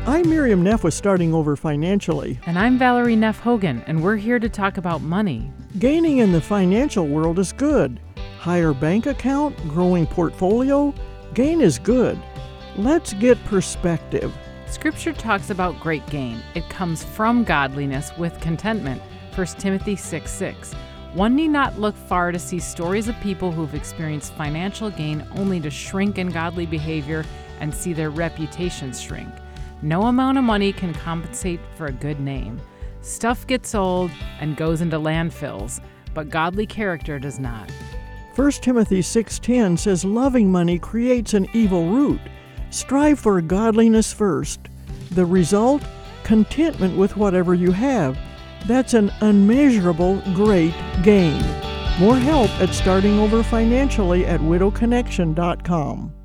I'm Miriam Neff with Starting Over Financially. And I'm Valerie Neff Hogan, and we're here to talk about money. Gaining in the financial world is good. Higher bank account, growing portfolio, gain is good. Let's get perspective. Scripture talks about great gain. It comes from godliness with contentment. 1 Timothy 6:6. One need not look far to see stories of people who've experienced financial gain only to shrink in godly behavior and see their reputations shrink. No amount of money can compensate for a good name. Stuff gets old and goes into landfills, but godly character does not. 1 Timothy 6:10 says loving money creates an evil root. Strive for godliness first. The result? Contentment with whatever you have. That's an unmeasurable great gain. More help at Starting Over Financially at widowconnection.com.